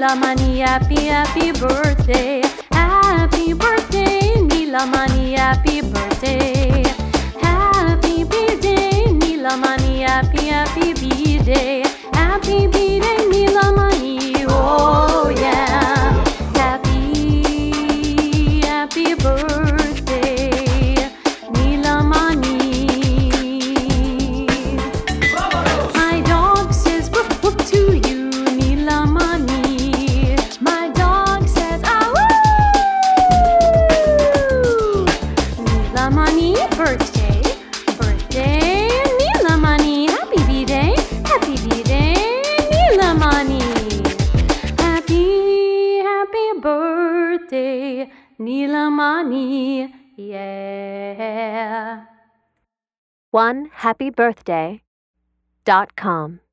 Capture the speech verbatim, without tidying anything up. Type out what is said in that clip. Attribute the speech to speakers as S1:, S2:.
S1: Nilamani, happy, happy birthday. Happy birthday, Nilamani, happy birthday. Happy birthday, Nilamani, happy, happy birthday. Happy birthday, Nilamani, oh yeah. Happy, happy birthday, Nilamani. My dog says woof woof to you, Nilamani. My dog says ah woo. Nilamani, birthday, birthday, Nilamani. Happy birthday, happy birthday, Nilamani. Happy, happy birthday, Nilamani. Yeah.
S2: one happy birthday dot com